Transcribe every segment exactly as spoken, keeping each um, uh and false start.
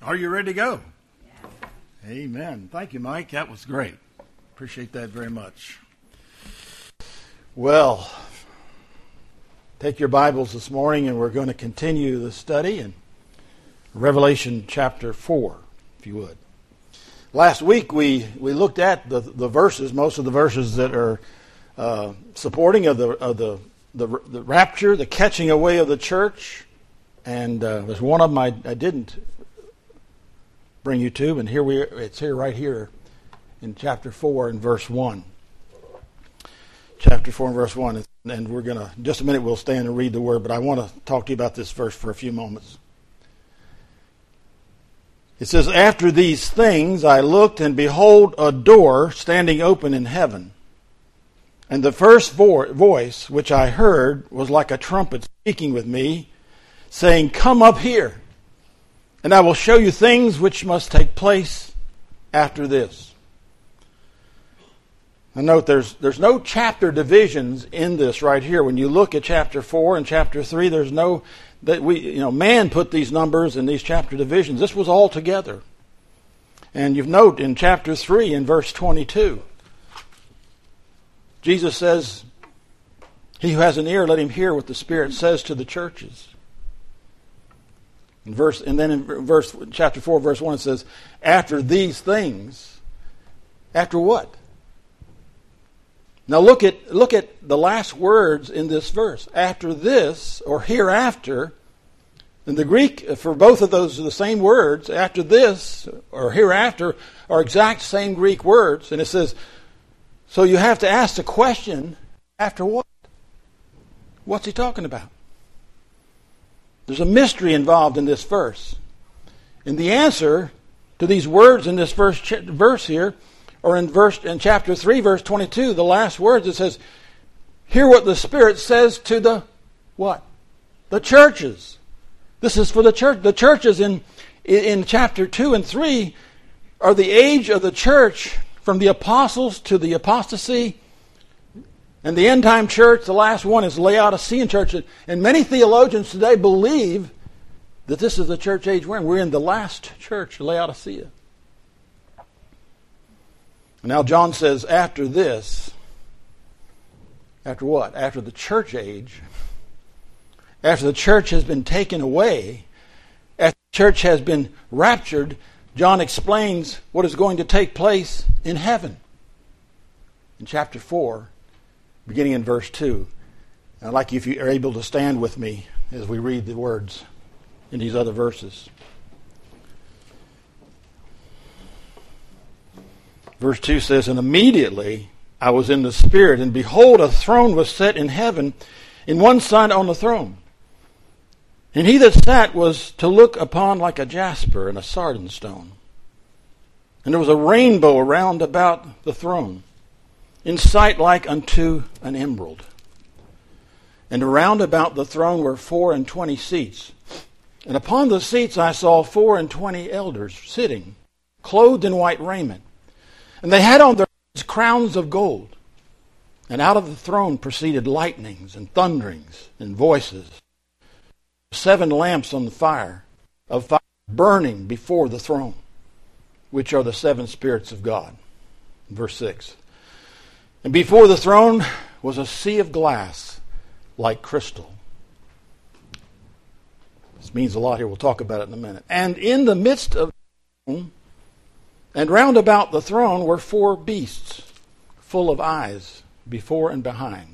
Are you ready to go? Yeah. Amen. Thank you, Mike. That was great. Appreciate that very much. Well, take your Bibles this morning and we're going to continue the study in Revelation chapter four, if you would. Last week we, we looked at the, the verses, most of the verses that are uh, supporting of the of the, the the rapture, the catching away of the church, and uh, there's one of them I, I didn't bring you to, and here we it's here right here in chapter four and verse one. Chapter four and verse one, and we're going to, in just a minute we'll stand and read the word, but I want to talk to you about this verse for a few moments. It says, "After these things I looked, and behold, a door standing open in heaven. And the first vo- voice which I heard was like a trumpet speaking with me, saying, 'Come up here, and I will show you things which must take place after this.'" Now note, there's there's no chapter divisions in this right here. When you look at chapter four and chapter three, there's no that we you know man put these numbers in these chapter divisions. This was all together. And you note in chapter three, in verse twenty-two, Jesus says, "He who has an ear, let him hear what the Spirit says to the churches." In verse, and then in verse chapter four, verse one, it says, "After these things," after what? Now look at look at the last words in this verse. After this, or hereafter. In the Greek, for both of those are the same words. After this, or hereafter, are exact same Greek words. And it says, so you have to ask the question, after what? What's he talking about? There's a mystery involved in this verse. And the answer to these words in this first ch- verse here, or in verse in chapter three, verse twenty-two, the last words, it says, "Hear what the Spirit says to the," what? "The churches." This is for the church. The churches in in chapter two and three are the age of the church, from the apostles to the apostasy. And the end time church, the last one, is Laodicean church. And many theologians today believe that this is the church age we're in. We're in the last church, Laodicea. Now John says, after this, after what? After the church age, after the church has been taken away, after the church has been raptured, John explains what is going to take place in heaven. In chapter four, beginning in verse two. I'd like you, if you are able to stand with me as we read the words in these other verses. Verse two says, "And immediately I was in the Spirit, and behold, a throne was set in heaven, in one side on the throne. And he that sat was to look upon like a jasper and a sardine stone. And there was a rainbow around about the throne, in sight like unto an emerald. And around about the throne were four and twenty seats. And upon the seats I saw four and twenty elders sitting, clothed in white raiment. And they had on their heads crowns of gold. And out of the throne proceeded lightnings and thunderings and voices. Seven lamps on the fire, of fire burning before the throne, which are the seven spirits of God." Verse six. "And before the throne was a sea of glass like crystal." This means a lot here. We'll talk about it in a minute. "And in the midst of the throne, and round about the throne, were four beasts, full of eyes, before and behind."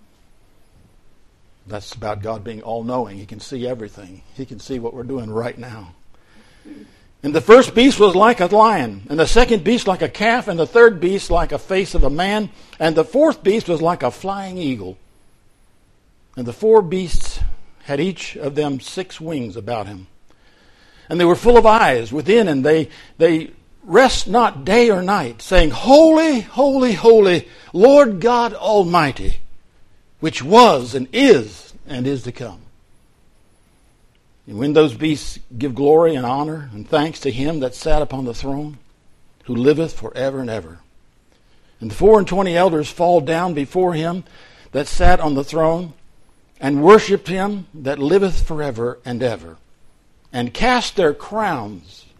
That's about God being all-knowing. He can see everything. He can see what we're doing right now. "And the first beast was like a lion, and the second beast like a calf, and the third beast like a face of a man, and the fourth beast was like a flying eagle. And the four beasts had each of them six wings about him. And they were full of eyes within, and they they rest not day or night, saying, 'Holy, holy, holy, Lord God Almighty, which was and is and is to come.' And when those beasts give glory and honor and thanks to him that sat upon the throne, who liveth forever and ever. And the four and twenty elders fall down before him that sat on the throne, and worshipped him that liveth forever and ever, and cast their crowns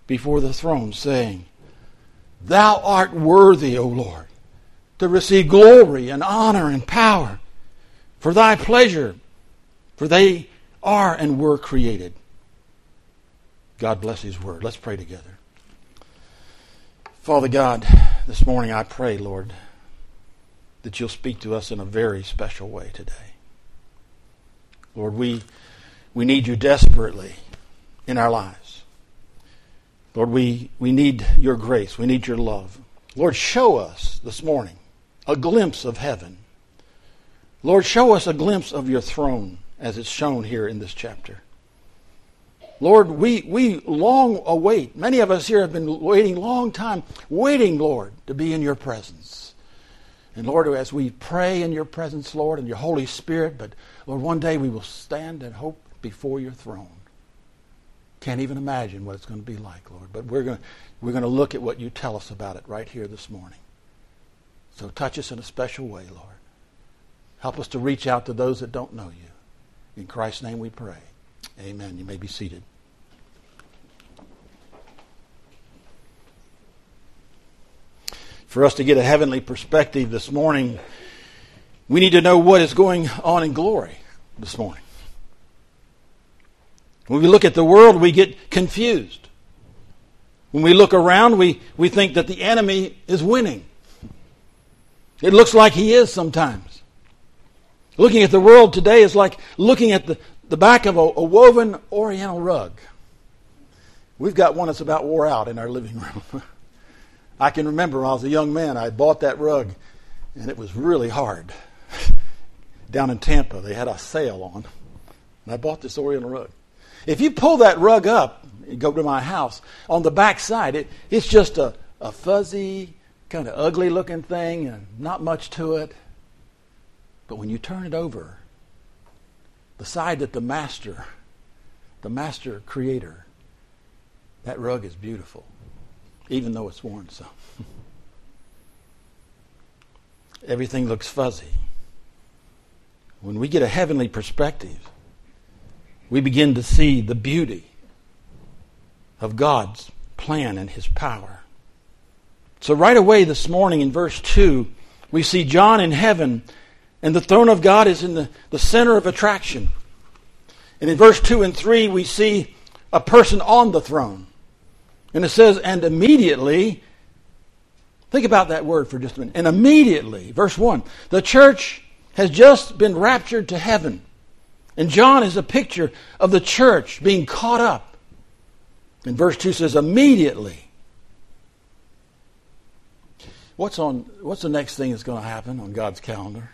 before the throne, saying, Thou art worthy, O Lord, to receive glory and honor and power, for thy pleasure, for they are and were created. God bless his word. Let's pray together. Father God, this morning I pray, Lord, that you'll speak to us in a very special way today. Lord, we we need you desperately in our lives. Lord, we, we need your grace. We need your love. Lord, show us this morning a glimpse of heaven. Lord, show us a glimpse of your throne as it's shown here in this chapter. Lord, we, we long await. Many of us here have been waiting a long time, waiting, Lord, to be in your presence. And Lord, as we pray in your presence, Lord, and your Holy Spirit, but Lord, one day we will stand and hope before your throne. Can't even imagine what it's going to be like, Lord. But we're going to, we're going to look at what you tell us about it right here this morning. So touch us in a special way, Lord. Help us to reach out to those that don't know you. In Christ's name we pray. Amen. You may be seated. For us to get a heavenly perspective this morning, we need to know what is going on in glory this morning. When we look at the world, we get confused. When we look around, we, we think that the enemy is winning. It looks like he is sometimes. Looking at the world today is like looking at the, the back of a, a woven oriental rug. We've got one that's about wore out in our living room. I can remember when I was a young man, I bought that rug, and it was really hard. Down in Tampa, they had a sale on, and I bought this oriental rug. If you pull that rug up, you go to my house, on the back side, it, it's just a, a fuzzy, kind of ugly-looking thing, and not much to it. But when you turn it over, the side that the master, the master creator, that rug is beautiful, even though it's worn some. Everything looks fuzzy. When we get a heavenly perspective, we begin to see the beauty of God's plan and his power. So right away this morning in verse two, we see John in heaven, and the throne of God is in the, the center of attraction. And in verse two and three, we see a person on the throne. And it says, and immediately, think about that word for just a minute. And immediately, verse one, the church has just been raptured to heaven. And John is a picture of the church being caught up. And verse two says, immediately. What's on? What's the next thing that's going to happen on God's calendar?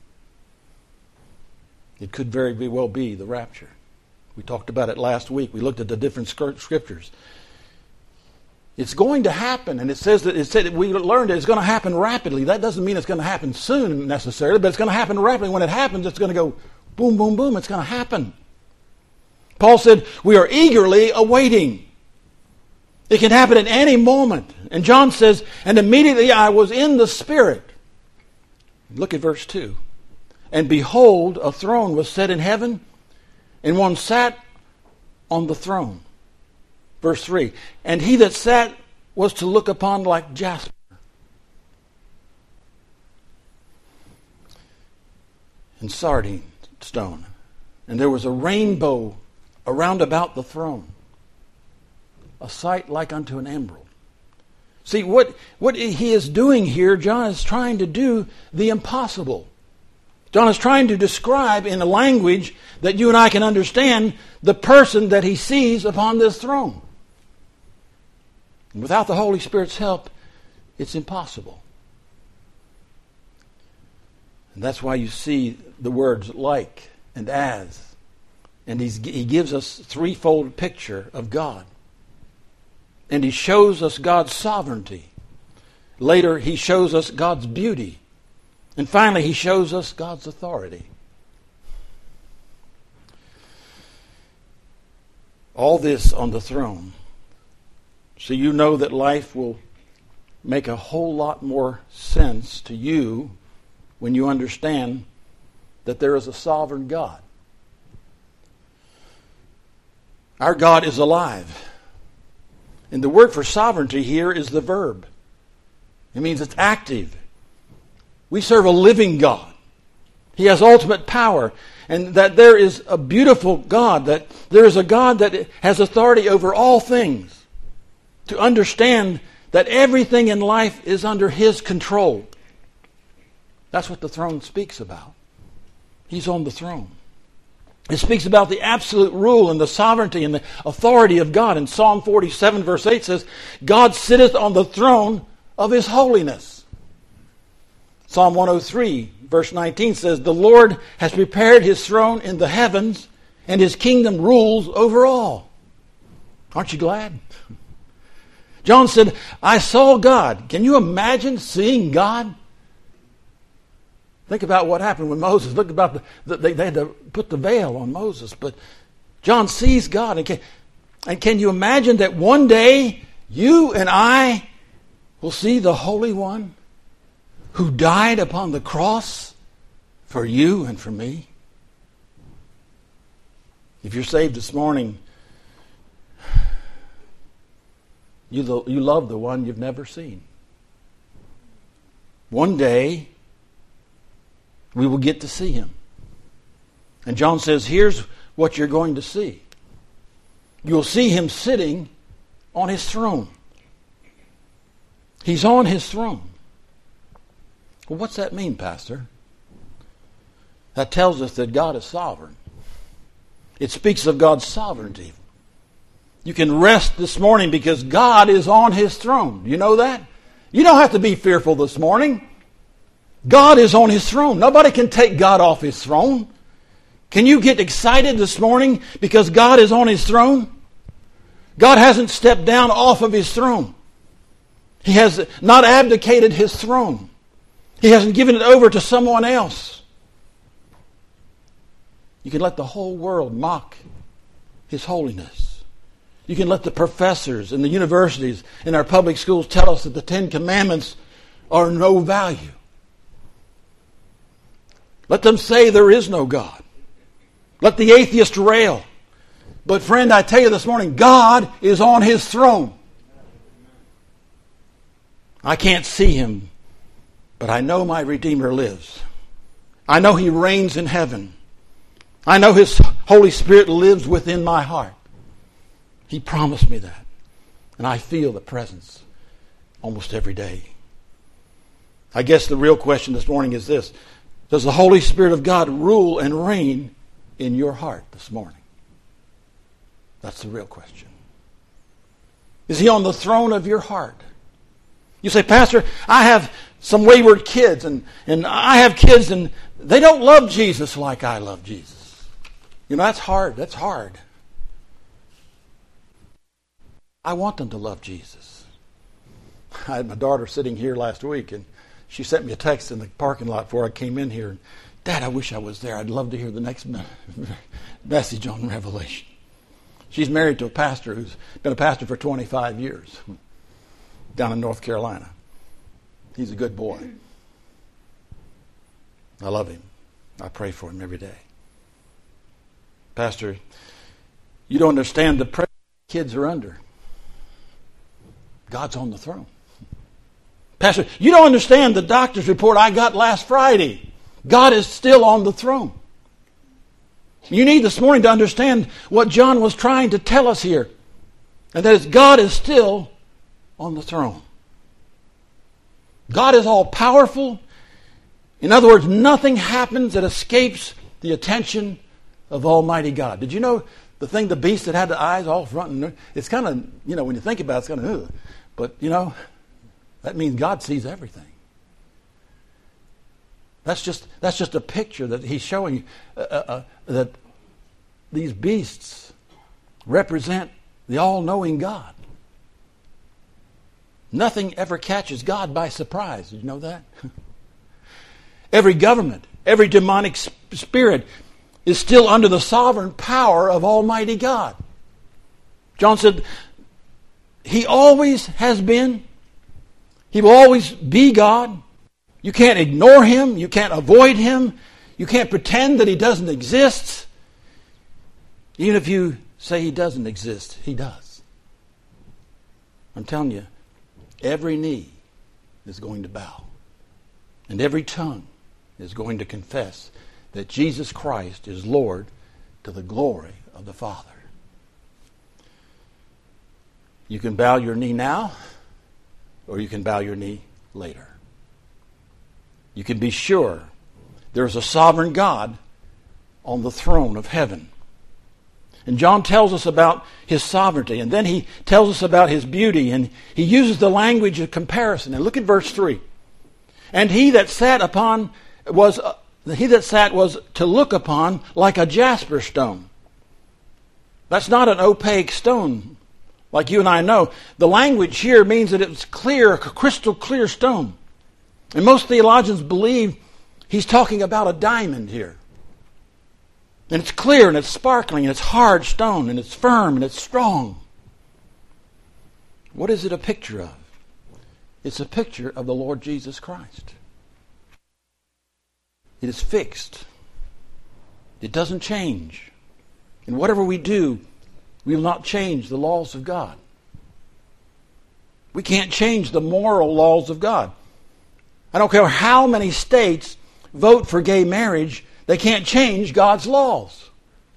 It could very well be the rapture. We talked about it last week. We looked at the different scriptures. It's going to happen, and it says that it said that we learned that it's going to happen rapidly. That doesn't mean it's going to happen soon necessarily, but it's going to happen rapidly. When it happens, it's going to go boom, boom, boom. It's going to happen. Paul said, we are eagerly awaiting. It can happen at any moment. And John says, and immediately I was in the Spirit. Look at verse two. And behold, a throne was set in heaven, and one sat on the throne. Verse three. And he that sat was to look upon like jasper. And sardine stone. And there was a rainbow around about the throne. A sight like unto an emerald. See, what, what he is doing here, John is trying to do the impossible. John is trying to describe in a language that you and I can understand the person that he sees upon this throne. And without the Holy Spirit's help, it's impossible. And that's why you see the words like and as. And he's, he gives us a threefold picture of God. And he shows us God's sovereignty. Later, he shows us God's beauty. And finally, he shows us God's authority. All this on the throne. So you know that life will make a whole lot more sense to you when you understand that there is a sovereign God. Our God is alive. And the word for sovereignty here is the verb. It means it's active. We serve a living God. He has ultimate power. And that there is a beautiful God, that there is a God that has authority over all things. To understand that everything in life is under His control. That's what the throne speaks about. He's on the throne. It speaks about the absolute rule and the sovereignty and the authority of God. In Psalm forty-seven verse eight says, God sitteth on the throne of His holiness. Psalm one oh three verse nineteen says, the Lord has prepared His throne in the heavens, and His kingdom rules over all. Aren't you glad? John said, I saw God. Can you imagine seeing God? Think about what happened when Moses, look about the, the they, they had to put the veil on Moses, but John sees God. And can, and can you imagine that one day you and I will see the Holy One who died upon the cross for you and for me? If you're saved this morning, you, lo- you love the one you've never seen. One day, we will get to see Him. And John says, here's what you're going to see. You'll see Him sitting on His throne. He's on His throne. Well, what's that mean, Pastor? That tells us that God is sovereign. It speaks of God's sovereignty. You can rest this morning because God is on His throne. You know that? You don't have to be fearful this morning. God is on His throne. Nobody can take God off His throne. Can you get excited this morning because God is on His throne? God hasn't stepped down off of His throne. He has not abdicated His throne. He hasn't given it over to someone else. You can let the whole world mock His holiness. You can let the professors in the universities, in our public schools tell us that the Ten Commandments are no value. Let them say there is no God. Let the atheist rail. But friend, I tell you this morning, God is on His throne. I can't see Him, but I know my Redeemer lives. I know He reigns in heaven. I know His Holy Spirit lives within my heart. He promised me that. And I feel the presence almost every day. I guess the real question this morning is this. Does the Holy Spirit of God rule and reign in your heart this morning? That's the real question. Is He on the throne of your heart? You say, Pastor, I have some wayward kids, and, and I have kids, and they don't love Jesus like I love Jesus. You know, that's hard. That's hard. I want them to love Jesus. I had my daughter sitting here last week, and she sent me a text in the parking lot before I came in here. Dad, I wish I was there. I'd love to hear the next message on Revelation. She's married to a pastor who's been a pastor for twenty-five years down in North Carolina. He's a good boy. I love him. I pray for him every day. Pastor, you don't understand the pressure kids are under. God's on the throne. Pastor, you don't understand the doctor's report I got last Friday. God is still on the throne. You need this morning to understand what John was trying to tell us here. And that is God is still on the throne. God is all powerful. In other words, nothing happens that escapes the attention of Almighty God. Did you know the thing, the beast that had the eyes all front and it's kind of, you know, when you think about it, it's kind of, ugh. But, you know, that means God sees everything. That's just that's just a picture that he's showing you, uh, uh, that these beasts represent the all-knowing God. Nothing ever catches God by surprise. Did you know that? Every government, every demonic spirit is still under the sovereign power of Almighty God. John said, He always has been. He will always be God. You can't ignore Him. You can't avoid Him. You can't pretend that He doesn't exist. Even if you say He doesn't exist, He does. I'm telling you, every knee is going to bow. And every tongue is going to confess that Jesus Christ is Lord to the glory of the Father. You can bow your knee now, or you can bow your knee later. You can be sure there's a sovereign God on the throne of heaven. And John tells us about his sovereignty, and then he tells us about his beauty, and he uses the language of comparison. And look at verse three. And he that sat upon was uh, he that sat was to look upon like a jasper stone. That's not an opaque stone like you and I know. The language here means that it was clear, a crystal clear stone. And most theologians believe he's talking about a diamond here. And it's clear and it's sparkling and it's hard stone and it's firm and it's strong. What is it a picture of? It's a picture of the Lord Jesus Christ. It is fixed. It doesn't change. And whatever we do, we will not change the laws of God. We can't change the moral laws of God. I don't care how many states vote for gay marriage, they can't change God's laws.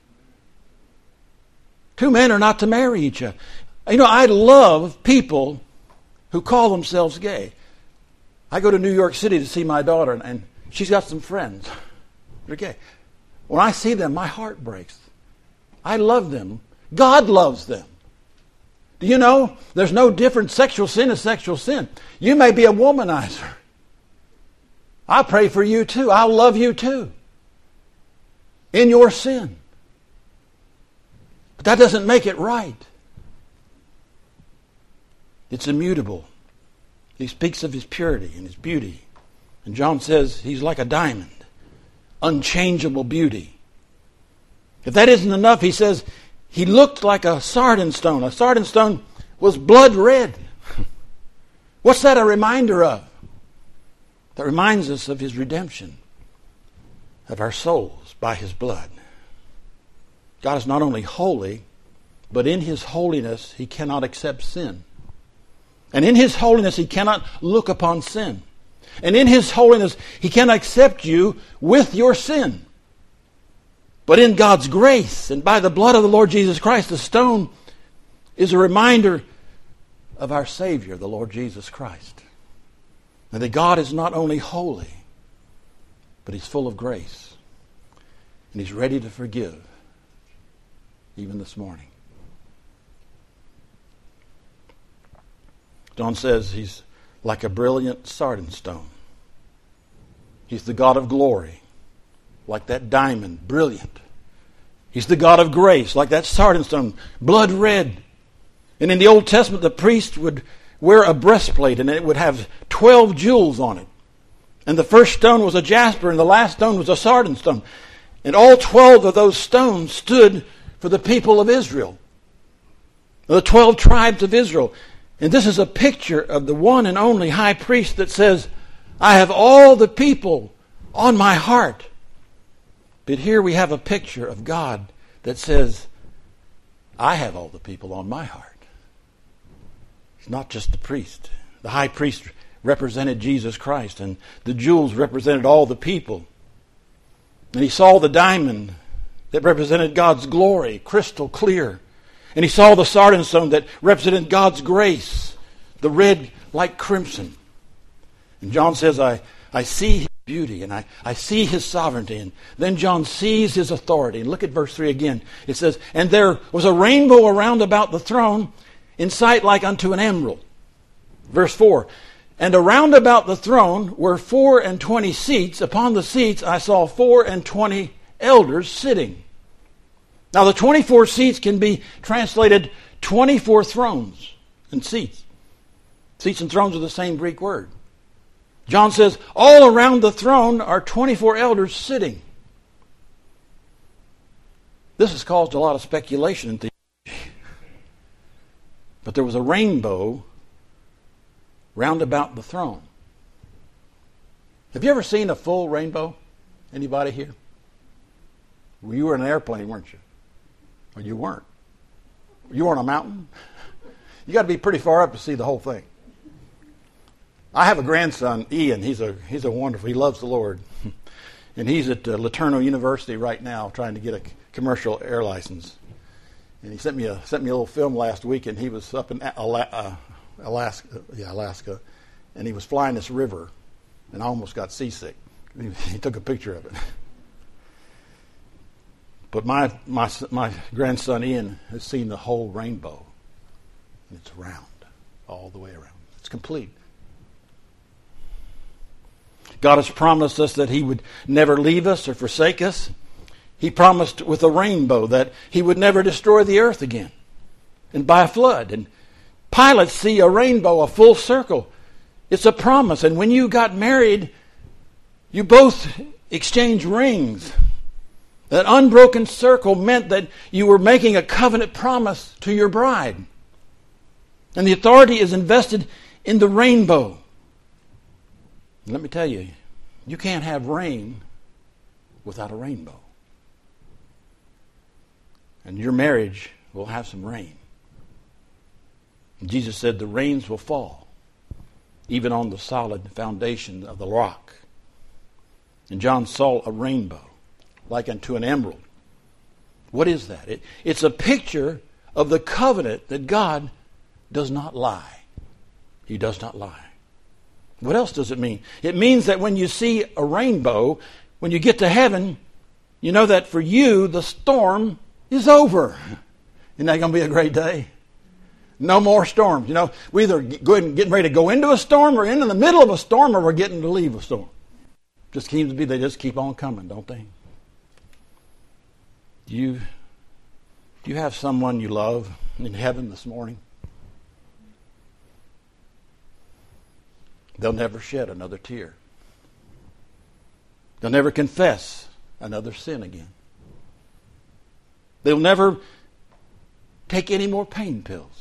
Two men are not to marry each other. You know, I love people who call themselves gay. I go to New York City to see my daughter, and she's got some friends. They're gay. When I see them, my heart breaks. I love them. God loves them. Do you know there's no different? Sexual sin is sexual sin. You may be a womanizer. I pray for you too. I'll love you too. In your sin. But that doesn't make it right. It's immutable. He speaks of his purity and his beauty. And John says he's like a diamond. Unchangeable beauty. If that isn't enough, he says he looked like a sardine stone. A sardine stone was blood red. What's that a reminder of? That reminds us of his redemption of our souls by his blood. God is not only holy, but in his holiness he cannot accept sin. And in his holiness he cannot look upon sin. And in his holiness he cannot accept you with your sin. But in God's grace and by the blood of the Lord Jesus Christ, the stone is a reminder of our Savior, the Lord Jesus Christ. And that God is not only holy, but he's full of grace. And he's ready to forgive, even this morning. John says he's like a brilliant sardine stone. He's the God of glory, like that diamond, brilliant. He's the God of grace, like that sardine stone, blood red. And in the Old Testament, the priest would wear a breastplate, and it would have twelve jewels on it. And the first stone was a jasper, and the last stone was a sardine stone. And all twelve of those stones stood for the people of Israel, the twelve tribes of Israel. And this is a picture of the one and only high priest that says, I have all the people on my heart. But here we have a picture of God that says, I have all the people on my heart. It's not just the priest. The high priest represented Jesus Christ, and the jewels represented all the people. And he saw the diamond that represented God's glory, crystal clear. And he saw the sardine stone that represented God's grace, the red like crimson. And John says, I, I see his beauty, and I, I see his sovereignty. And then John sees his authority. And look at verse three again. It says, and there was a rainbow around about the throne, in sight like unto an emerald. Verse four, and around about the throne were four and twenty seats. Upon the seats I saw four and twenty elders sitting. Now the twenty-four seats can be translated twenty-four thrones and seats. Seats and thrones are the same Greek word. John says, all around the throne are twenty-four elders sitting. This has caused a lot of speculation in theology. But there was a rainbow round about the throne. Have you ever seen a full rainbow? Anybody here? Well, you were in an airplane, weren't you? Or you weren't. You were on a mountain. You got to be pretty far up to see the whole thing. I have a grandson, Ian. He's a he's a wonderful. He loves the Lord, and he's at uh, LeTourneau University right now, trying to get a commercial air license. And he sent me a sent me a little film last week, and he was up in Ala- uh, Alaska, yeah, Alaska, and he was flying this river, and I almost got seasick. He, he took a picture of it. But my my my grandson Ian has seen the whole rainbow. And it's round, all the way around. It's complete. God has promised us that He would never leave us or forsake us. He promised with a rainbow that He would never destroy the earth again, and by a flood. And pilots see a rainbow, a full circle. It's a promise. And when you got married, you both exchanged rings. That unbroken circle meant that you were making a covenant promise to your bride. And the authority is invested in the rainbow. And let me tell you, you can't have rain without a rainbow. And your marriage will have some rain. And Jesus said the rains will fall, even on the solid foundation of the rock. And John saw a rainbow, like unto an emerald. What is that? It, it's a picture of the covenant that God does not lie. He does not lie. What else does it mean? It means that when you see a rainbow, when you get to heaven, you know that for you, the storm is over. Isn't that going to be a great day? No more storms. You know, we either going getting ready to go into a storm or in the middle of a storm, or we're getting to leave a storm. Just seems to be they just keep on coming, don't they? Do you, do you have someone you love in heaven this morning? They'll never shed another tear. They'll never confess another sin again. They'll never take any more pain pills.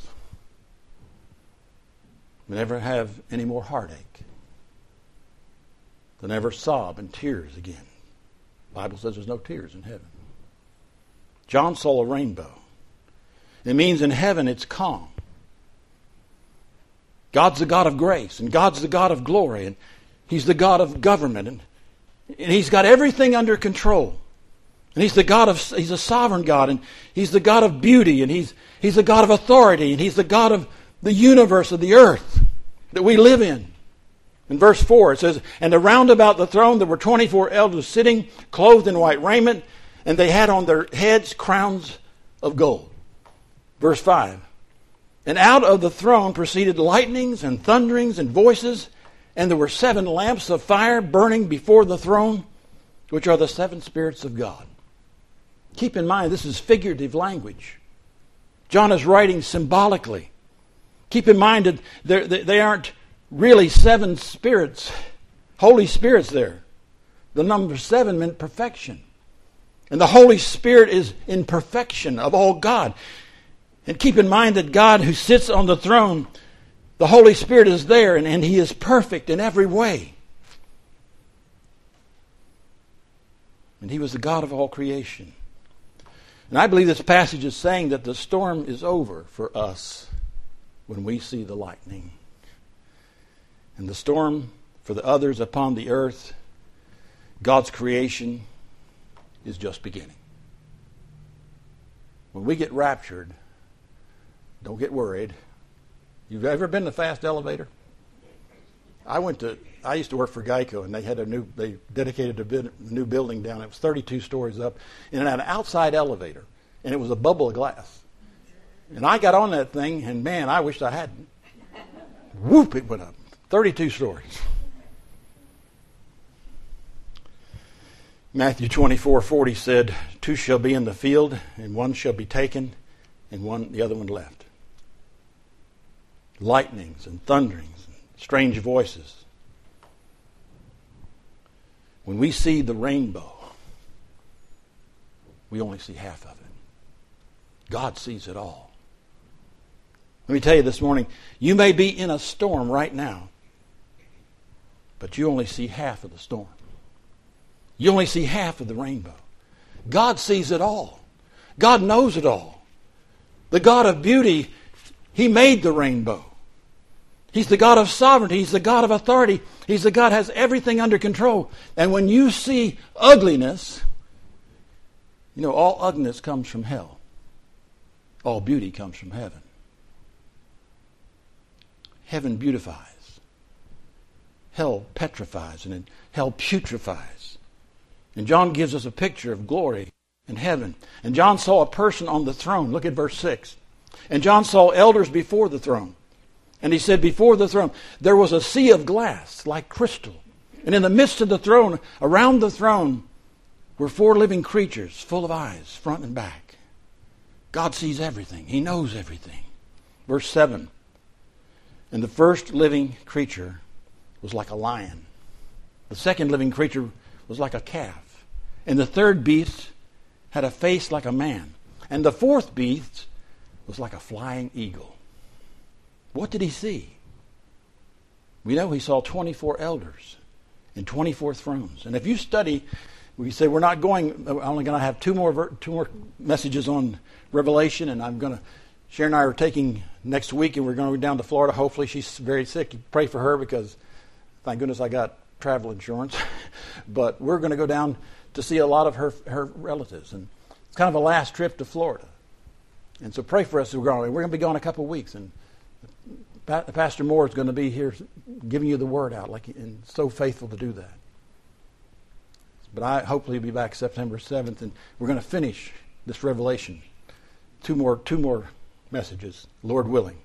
They'll never have any more heartache. They'll never sob in tears again. The Bible says there's no tears in heaven. John saw a rainbow. It means in heaven it's calm. God's the God of grace, and God's the God of glory, and He's the God of government, and, and He's got everything under control. And He's the God of He's a sovereign God, and He's the God of beauty, and He's He's the God of authority, and He's the God of the universe, of the earth that we live in. In verse four it says, "And around about the throne there were twenty-four elders sitting, clothed in white raiment, and they had on their heads crowns of gold." Verse five. "And out of the throne proceeded lightnings and thunderings and voices, and there were seven lamps of fire burning before the throne, which are the seven spirits of God." Keep in mind, this is figurative language. John is writing symbolically. Keep in mind that they aren't really seven spirits, Holy Spirits there. The number seven meant perfection. And the Holy Spirit is in perfection of all God. And keep in mind that God who sits on the throne, the Holy Spirit is there, and, and He is perfect in every way. And He was the God of all creation. And I believe this passage is saying that the storm is over for us when we see the lightning. And the storm for the others upon the earth, God's creation, is just beginning. When we get raptured, don't get worried. You've ever been in a fast elevator? I went to. I used to work for Geico, and they had a new. They dedicated a bit, new building down. It was thirty-two stories up, and it had an outside elevator, and it was a bubble of glass. And I got on that thing, and man, I wished I hadn't. Whoop! It went up, thirty-two stories. Matthew twenty-four forty said, "Two shall be in the field, and one shall be taken, and one the other one left." Lightnings and thunderings and strange voices. When we see the rainbow, we only see half of it. God sees it all. Let me tell you this morning, you may be in a storm right now, but you only see half of the storm. You only see half of the rainbow. God sees it all. God knows it all. The God of beauty, He made the rainbow. He's the God of sovereignty. He's the God of authority. He's the God who has everything under control. And when you see ugliness, you know, all ugliness comes from hell. All beauty comes from heaven. Heaven beautifies. Hell petrifies, and hell putrefies. And John gives us a picture of glory in heaven. And John saw a person on the throne. Look at verse six. And John saw elders before the throne. And he said, before the throne, there was a sea of glass like crystal. And in the midst of the throne, around the throne, were four living creatures full of eyes, front and back. God sees everything. He knows everything. Verse seven. And the first living creature was like a lion. The second living creature was like a calf. And the third beast had a face like a man. And the fourth beast was like a flying eagle. What did he see? We know he saw twenty-four elders and twenty-four thrones. And if you study, we say we're not going, we're only going to have two more two more messages on Revelation, and I'm going to, Sharon and I are taking next week, and we're going to go down to Florida. Hopefully she's very sick. You pray for her, because thank goodness I got travel insurance. But we're going to go down to see a lot of her her relatives. And it's kind of a last trip to Florida. And so pray for us. We're going, we're going to be gone a couple of weeks, and Pastor Moore is going to be here giving you the word out, like, and so faithful to do that. But I hopefully will be back September seventh, and we're going to finish this Revelation. Two more, two more messages, Lord willing.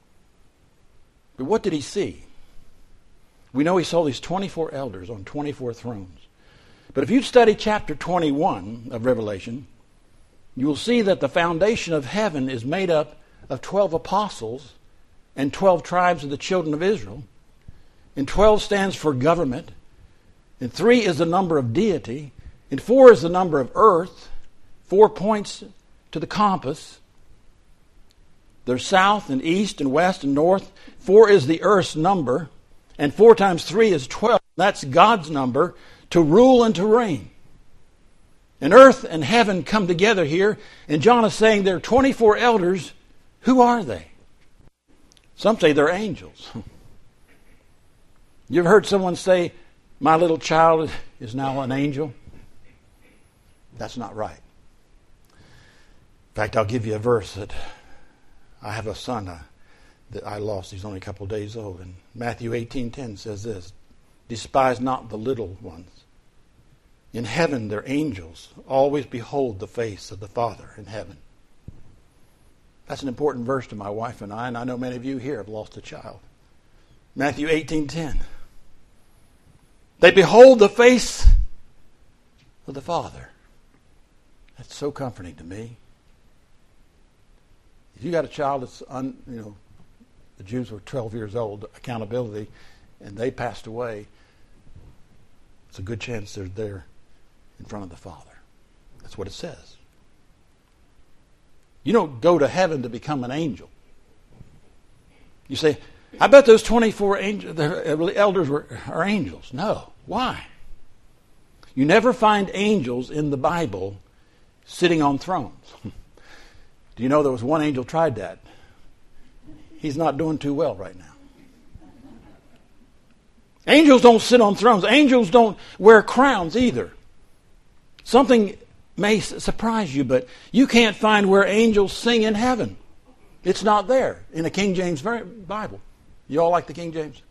But what did he see? We know he saw these twenty-four elders on twenty-four thrones. But if you study chapter twenty-one of Revelation, you will see that the foundation of heaven is made up of twelve apostles and twelve tribes of the children of Israel. And twelve stands for government. And three is the number of deity. And four is the number of earth. Four points to the compass. There's south and east and west and north. Four is the earth's number. And four times three is twelve. That's God's number to rule and to reign. And earth and heaven come together here. And John is saying there are twenty-four elders. Who are they? Some say they're angels. You ever heard someone say, my little child is now an angel? That's not right. In fact, I'll give you a verse that I have a son uh, that I lost. He's only a couple of days old. And Matthew eighteen ten says this, despise not the little ones. In heaven, their angels always behold the face of the Father in heaven. That's an important verse to my wife and I, and I know many of you here have lost a child. Matthew eighteen ten. They behold the face of the Father. That's so comforting to me. If you got a child that's, un, you know, the Jews were twelve years old, accountability, and they passed away, it's a good chance they're there in front of the Father. That's what it says. You don't go to heaven to become an angel. You say, I bet those twenty-four angels, the elders were, are angels. No. Why? You never find angels in the Bible sitting on thrones. Do you know there was one angel tried that? He's not doing too well right now. Angels don't sit on thrones. Angels don't wear crowns either. Something may surprise you, but you can't find where angels sing in heaven. It's not there in the King James Bible. You all like the King James?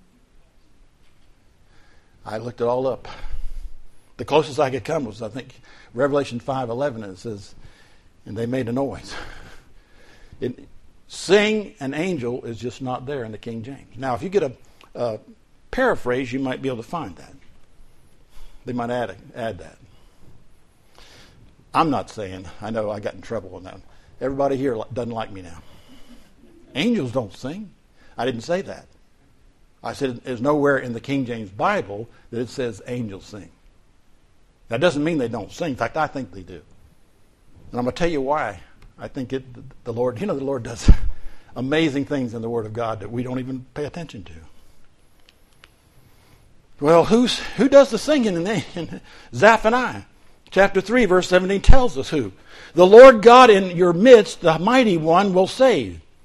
I looked it all up. The closest I could come was, I think, Revelation five eleven. It says, and they made a noise. It, sing an angel is just not there in the King James. Now, if you get a, a paraphrase, you might be able to find that. They might add, add that. I'm not saying, I know I got in trouble on that. Everybody here doesn't like me now. Angels don't sing. I didn't say that. I said there's nowhere in the King James Bible that it says angels sing. That doesn't mean they don't sing. In fact, I think they do. And I'm going to tell you why. I think it, the Lord, you know, the Lord does amazing things in the Word of God that we don't even pay attention to. Well, who's who does the singing in, the, in Zephaniah? Chapter three, verse seventeen tells us who. The Lord God in your midst, the mighty one, will save.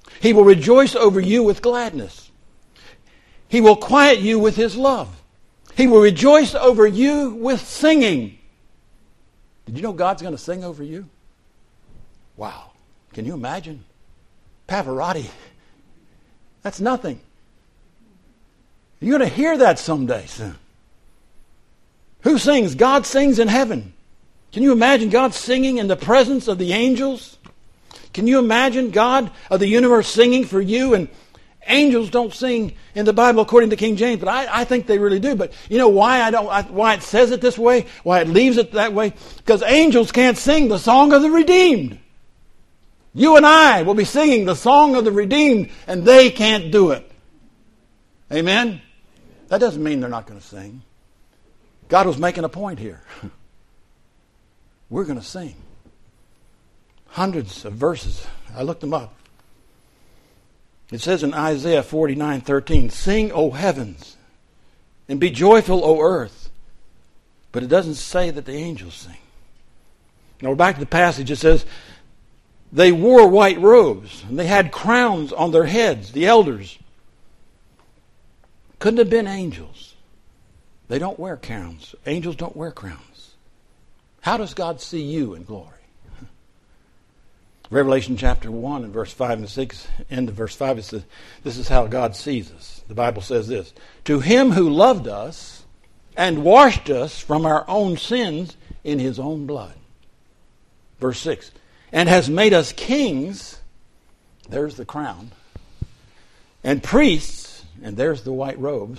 He will rejoice over you with gladness. He will quiet you with his love. He will rejoice over you with singing. Did you know God's going to sing over you? Wow. Can you imagine? Pavarotti. That's nothing. You're going to hear that someday soon. Who sings? God sings in heaven. Can you imagine God singing in the presence of the angels? Can you imagine God of the universe singing for you? And angels don't sing in the Bible according to King James, but I, I think they really do. But you know why I don't? I, why it says it this way? Why it leaves it that way? Because angels can't sing the song of the redeemed. You and I will be singing the song of the redeemed, and they can't do it. Amen? That doesn't mean they're not going to sing. God was making a point here. We're going to sing. Hundreds of verses. I looked them up. It says in Isaiah forty-nine thirteen, "Sing, O heavens, and be joyful, O earth." But it doesn't say that the angels sing. Now we're back to the passage. It says, "They wore white robes, and they had crowns on their heads," the elders. Couldn't have been angels. They don't wear crowns. Angels don't wear crowns. How does God see you in glory? Revelation chapter one and verse five and six, end of verse five, it says, this is how God sees us. The Bible says this: "To him who loved us and washed us from our own sins in his own blood." Verse six, "And has made us kings," there's the crown, "and priests," and there's the white robes.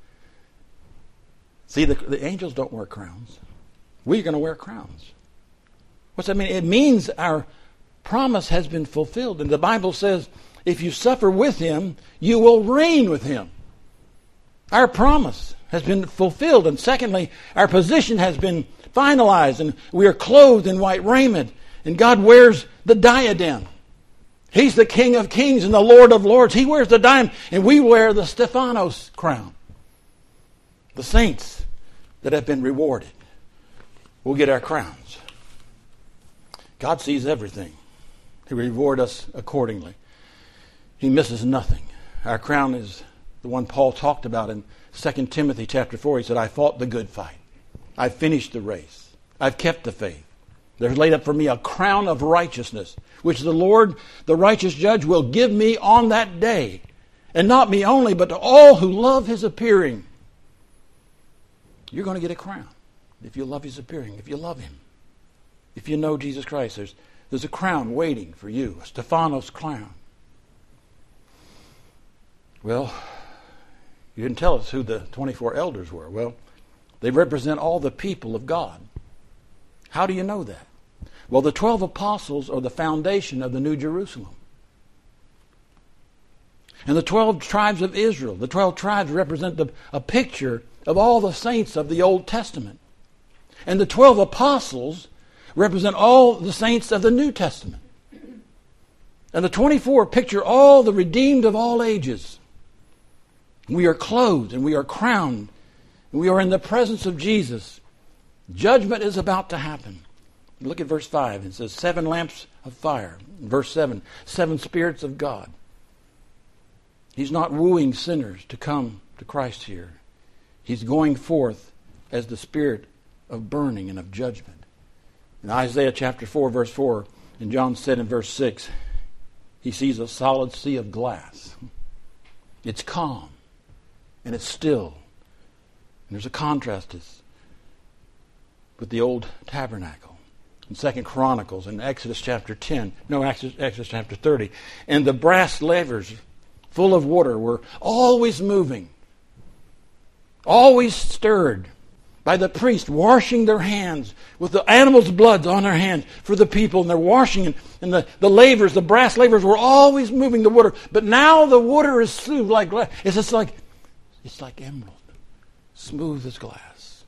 See, the, the angels don't wear crowns. We're going to wear crowns. What's that mean? It means our promise has been fulfilled. And the Bible says, if you suffer with him, you will reign with him. Our promise has been fulfilled. And secondly, our position has been finalized, and we are clothed in white raiment, and God wears the diadem. He's the King of kings and the Lord of lords. He wears the diadem, and we wear the Stephanos crown. The saints that have been rewarded will get our crowns. God sees everything. He will reward us accordingly. He misses nothing. Our crown is the one Paul talked about in Second Timothy chapter four. He said, "I fought the good fight. I've finished the race. I've kept the faith. There's laid up for me a crown of righteousness, which the Lord, the righteous judge, will give me on that day. And not me only, but to all who love his appearing." You're going to get a crown if you love his appearing, if you love him. If you know Jesus Christ, there's, there's a crown waiting for you, a Stephanos crown. Well, you didn't tell us who the twenty-four elders were. Well, they represent all the people of God. How do you know that? Well, the twelve apostles are the foundation of the New Jerusalem. And the twelve tribes of Israel, the twelve tribes represent the, a picture of all the saints of the Old Testament. And the twelve apostles represent all the saints of the New Testament. And the twenty-four picture all the redeemed of all ages. We are clothed and we are crowned. And we are in the presence of Jesus. Judgment is about to happen. Look at verse five. It says, seven lamps of fire. Verse seven, seven spirits of God. He's not wooing sinners to come to Christ here. He's going forth as the spirit of burning and of judgment. In Isaiah chapter four, verse four, and John said in verse six, he sees a solid sea of glass. It's calm, and it's still. And there's a contrast with the old tabernacle. In Second Chronicles, in Exodus chapter ten, no, Exodus, Exodus chapter thirty, and the brass lavers full of water were always moving, always stirred by the priest washing their hands with the animal's blood on their hands for the people. And they're washing, and, and the, the lavers, the brass lavers were always moving the water. But now the water is smooth like glass. It's just like, it's like emerald, smooth as glass.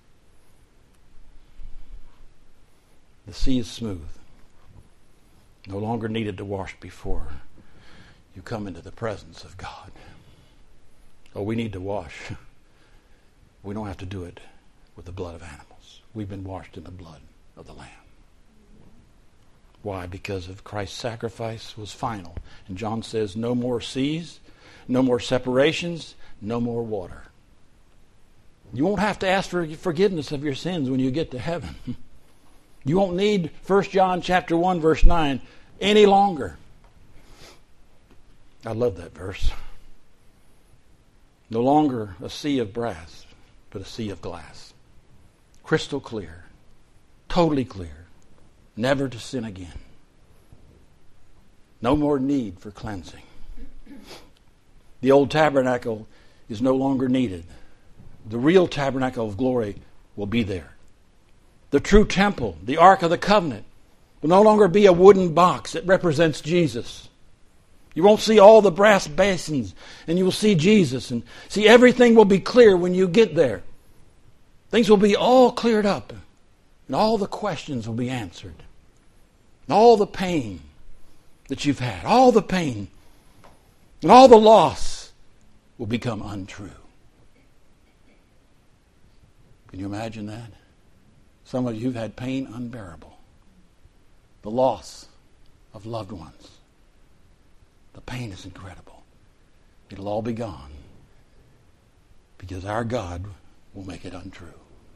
The sea is smooth. No longer needed to wash before you come into the presence of God. Oh, we need to wash. We don't have to do it with the blood of animals. We've been washed in the blood of the Lamb. Why? Because of Christ's sacrifice was final. And John says, no more seas, no more separations, no more water. You won't have to ask for forgiveness of your sins when you get to heaven. You won't need First John chapter one, verse nine any longer. I love that verse. No longer a sea of brass, but a sea of glass. Crystal clear. Totally clear. Never to sin again. No more need for cleansing. The old tabernacle is no longer needed. The real tabernacle of glory will be there. The true temple, the Ark of the Covenant, will no longer be a wooden box that represents Jesus. You won't see all the brass basins, and you will see Jesus. And see, everything will be clear when you get there. Things will be all cleared up, and all the questions will be answered. And all the pain that you've had, all the pain, and all the loss will become untrue. Can you imagine that? Some of you have had pain unbearable. The loss of loved ones. The pain is incredible. It'll all be gone because our God will make it untrue.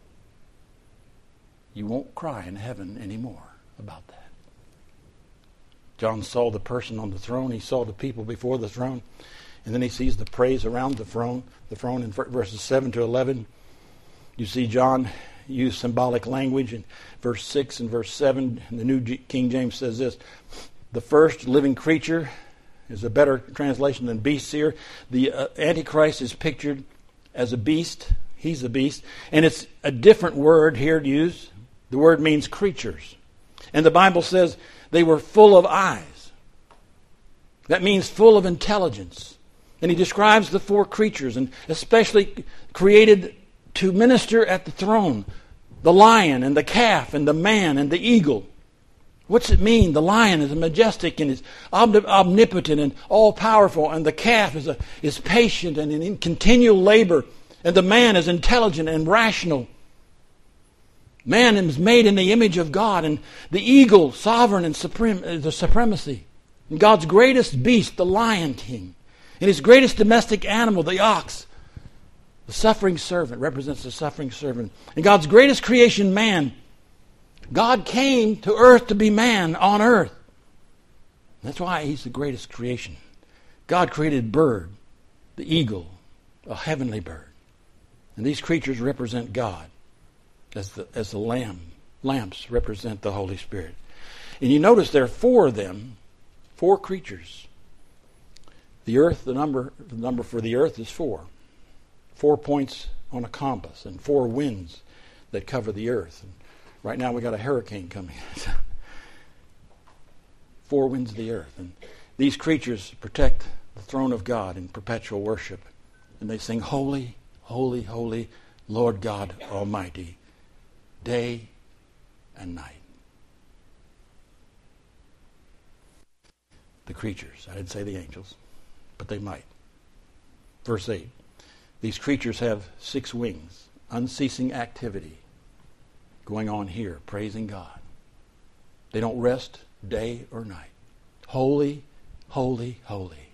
You won't cry in heaven anymore about that. John saw the person on the throne. He saw the people before the throne. And then he sees the praise around the throne. The throne in verses seven to eleven. You see John use symbolic language in verse six and verse seven. And the New King James says this. The first living creature is a better translation than beast here. The uh, Antichrist is pictured as a beast. He's a beast. And it's a different word here to use. The word means creatures. And the Bible says they were full of eyes. That means full of intelligence. And he describes the four creatures, and especially created to minister at the throne. The lion and the calf and the man and the eagle. What's it mean? The lion is majestic and is omnipotent and all-powerful, and the calf is, a, is patient and in continual labor, and the man is intelligent and rational. Man is made in the image of God, and the eagle, sovereign and supreme, the supremacy. And God's greatest beast, the lion king. And his greatest domestic animal, the ox. The suffering servant represents the suffering servant. And God's greatest creation, man. God came to earth to be man on earth. That's why he's the greatest creation. God created bird, the eagle, a heavenly bird. And these creatures represent God. As the, as the lamb, lamps represent the Holy Spirit. And you notice there are four of them, four creatures. The earth, the number, the number for the earth is four. Four points on a compass and four winds that cover the earth. And right now we got a hurricane coming. Four winds of the earth. And these creatures protect the throne of God in perpetual worship. And they sing, Holy, Holy, Holy, Lord God Almighty. Day and night. The creatures. I didn't say the angels, but they might. Verse eight. These creatures have six wings. Unceasing activity going on here, praising God. They don't rest day or night. Holy, holy, holy.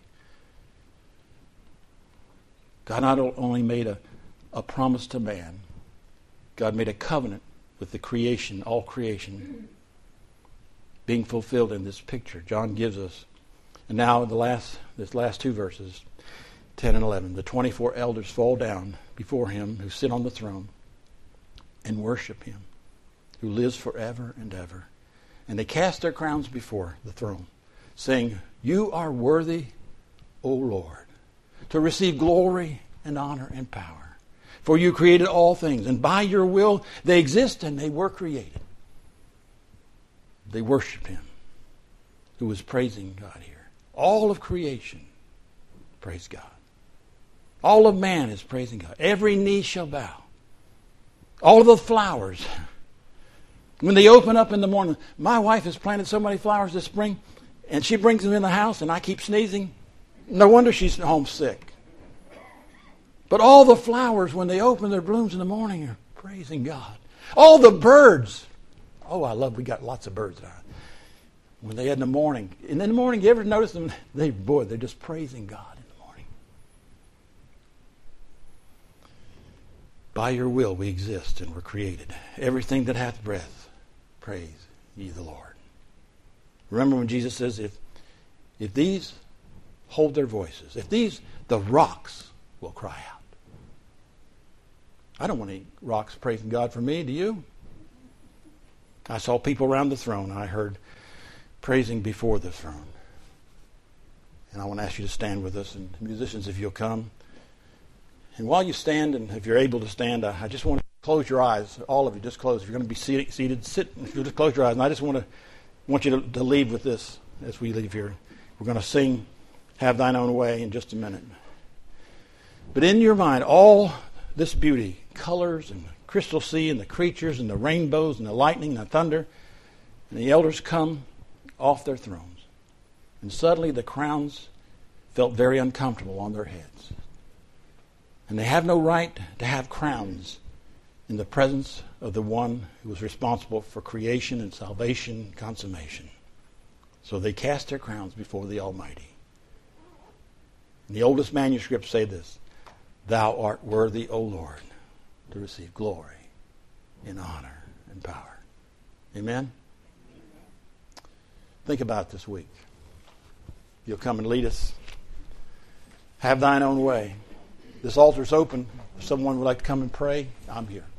God not only made a, a promise to man, God made a covenant with the creation, all creation, being fulfilled in this picture. John gives us, and now the last, this last two verses, ten and eleven, the twenty-four elders fall down before him who sit on the throne and worship him, who lives forever and ever. And they cast their crowns before the throne, saying, You are worthy, O Lord, to receive glory and honor and power. For you created all things, and by your will they exist and they were created. They worship him who was praising God here. All of creation, praise God. All of man is praising God. Every knee shall bow. All of the flowers. When they open up in the morning, my wife has planted so many flowers this spring, and she brings them in the house, and I keep sneezing. No wonder she's homesick. But all the flowers, when they open their blooms in the morning, are praising God. All the birds. Oh, I love, we got lots of birds now. when they had in the morning. And in the morning, you ever notice them? They, boy, they're just praising God in the morning. By your will we exist and were created. Everything that hath breath, praise ye the Lord. Remember when Jesus says, if if these hold their voices, if these, the rocks will cry out. I don't want any rocks praising God for me, do you? I saw people around the throne. I heard praising before the throne. And I want to ask you to stand with us. And musicians, if you'll come. And while you stand, and if you're able to stand, I, I just want to close your eyes. All of you, just close. If you're going to be seated, seated sit. If you'll just close your eyes. And I just want to want you to, to leave with this as we leave here. We're going to sing Have Thine Own Way in just a minute. But in your mind, all this beauty, colors and crystal sea and the creatures and the rainbows and the lightning and the thunder, and the elders come off their thrones. And suddenly the crowns felt very uncomfortable on their heads. And they have no right to have crowns in the presence of the one who was responsible for creation and salvation and consummation. So they cast their crowns before the Almighty. And the oldest manuscripts say this: Thou art worthy, O Lord, to receive glory and honor and power. Amen? Think about it this week. You'll come and lead us. Have thine own way. This altar's open. If someone would like to come and pray, I'm here.